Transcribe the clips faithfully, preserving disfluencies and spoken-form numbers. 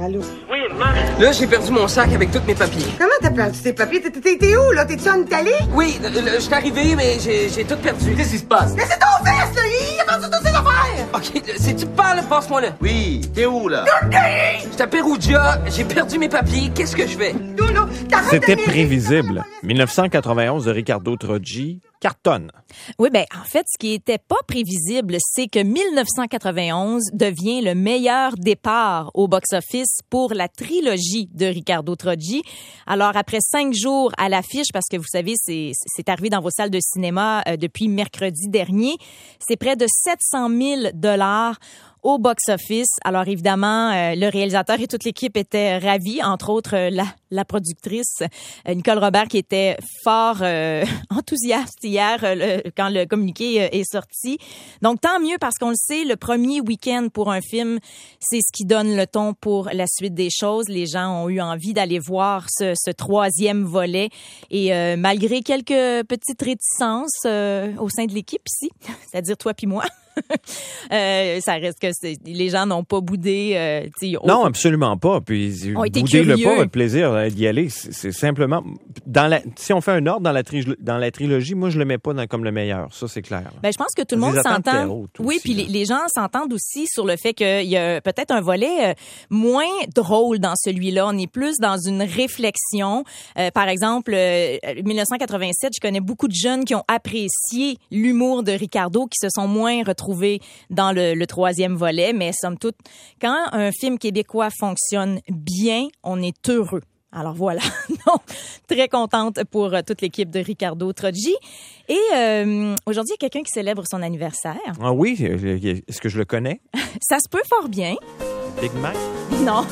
Allô? Oui, maman. Là, j'ai perdu mon sac avec tous mes papiers. Comment t'as perdu tes papiers? T'es, t'es, t'es où, là? T'es-tu en Italie? Oui, je suis arrivé, mais j'ai, j'ai tout perdu. Qu'est-ce qui se passe? Mais c'est ton fils, là! Il a perdu toutes ses affaires! OK, si tu parles, passe-moi là. Oui, t'es où, là? J'étais à Perugia, j'ai perdu mes papiers, qu'est-ce que je fais? Non, non, C'était prévisible. dix-neuf cent quatre-vingt-onze de Riccardo Troggi cartonne. Oui, ben en fait, ce qui était pas prévisible, c'est que dix-neuf cent quatre-vingt-onze devient le meilleur départ au box-office pour la trilogie de Riccardo Troggi. Alors, après cinq jours à l'affiche, parce que vous savez, c'est, c'est arrivé dans vos salles de cinéma euh, depuis mercredi dernier, c'est près de sept cent mille dollars au box-office. Alors évidemment, euh, le réalisateur et toute l'équipe étaient ravis, entre autres euh, la, la productrice euh, Nicole Robert qui était fort euh, enthousiaste hier euh, le, quand le communiqué euh, est sorti. Donc tant mieux parce qu'on le sait, le premier week-end pour un film, c'est ce qui donne le ton pour la suite des choses. Les gens ont eu envie d'aller voir ce, ce troisième volet et euh, malgré quelques petites réticences euh, au sein de l'équipe ici, c'est-à-dire toi puis moi, euh, ça reste que c'est, les gens n'ont pas boudé. Euh, non, absolument pas. Puis boudez le pas, votre plaisir d'y aller. C'est, c'est simplement dans la. Si on fait un ordre dans la tri, dans la trilogie, moi je le mets pas dans, comme le meilleur. Ça c'est clair. Ben je pense que tout le monde s'entend. Oui, puis les, les gens s'entendent aussi sur le fait qu'il y a peut-être un volet euh, moins drôle dans celui-là. On est plus dans une réflexion. Euh, par exemple, euh, dix-neuf cent quatre-vingt-sept, je connais beaucoup de jeunes qui ont apprécié l'humour de Riccardo, qui se sont moins retrouvés dans le, le troisième volet, mais somme toute, quand un film québécois fonctionne bien, on est heureux. Alors voilà, donc très contente pour euh, toute l'équipe de Riccardo Troggi. Et euh, aujourd'hui, il y a quelqu'un qui célèbre son anniversaire. Ah oui? Est-ce que je le connais? Ça se peut fort bien. Big Mac? Non.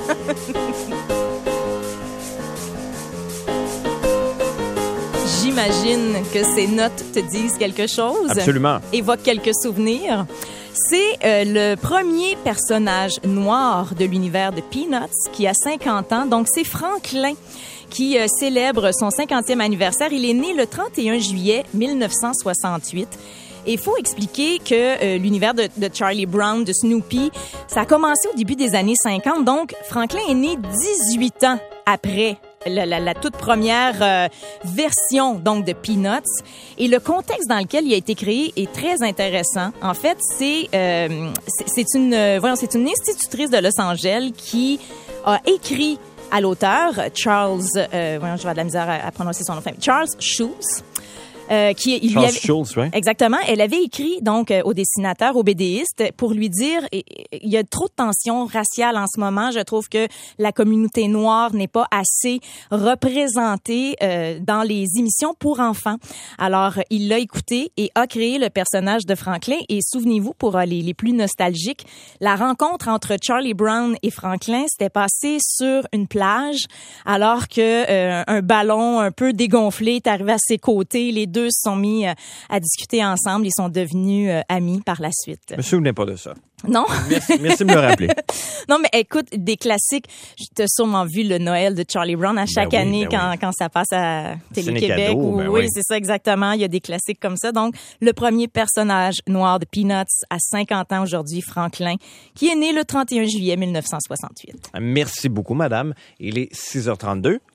J'imagine que ces notes te disent quelque chose. Absolument. Évoquent quelques souvenirs. C'est euh, le premier personnage noir de l'univers de Peanuts qui a cinquante ans. Donc, c'est Franklin qui euh, célèbre son cinquantième anniversaire. Il est né le trente et un juillet dix-neuf cent soixante-huit. Et il faut expliquer que euh, l'univers de, de Charlie Brown, de Snoopy, ça a commencé au début des années cinquante. Donc, Franklin est né dix-huit ans après La, la, la toute première euh, version donc de Peanuts, et le contexte dans lequel il a été créé est très intéressant. En fait, c'est euh, c'est, c'est une euh, voyons, c'est une institutrice de Los Angeles qui a écrit à l'auteur Charles euh, voyons, je vais avoir de la misère à, à prononcer son nom de famille, Charles Schulz. Euh, qui il Charles lui avait, Schulz, oui. Exactement. Elle avait écrit donc euh, au dessinateur, au bédéiste, pour lui dire il y a trop de tensions raciales en ce moment. Je trouve que la communauté noire n'est pas assez représentée euh, dans les émissions pour enfants. Alors, il l'a écouté et a créé le personnage de Franklin. Et souvenez-vous, pour euh, les, les plus nostalgiques, la rencontre entre Charlie Brown et Franklin s'était passée sur une plage, alors que euh, un ballon un peu dégonflé est arrivé à ses côtés. Les deux se sont mis euh, à discuter ensemble. Ils sont devenus euh, amis par la suite. Je me souvenais pas de ça. Non? Merci, merci de me le rappeler. Non, mais écoute, des classiques. Tu as sûrement vu le Noël de Charlie Brown à chaque ben oui, année ben quand, oui. quand ça passe à Télé-Québec. Cadeau, Ou, ben oui, oui, c'est ça exactement. Il y a des classiques comme ça. Donc, le premier personnage noir de Peanuts à cinquante ans aujourd'hui, Franklin, qui est né le trente et un juillet dix-neuf cent soixante-huit. Merci beaucoup, madame. Il est six heures trente-deux.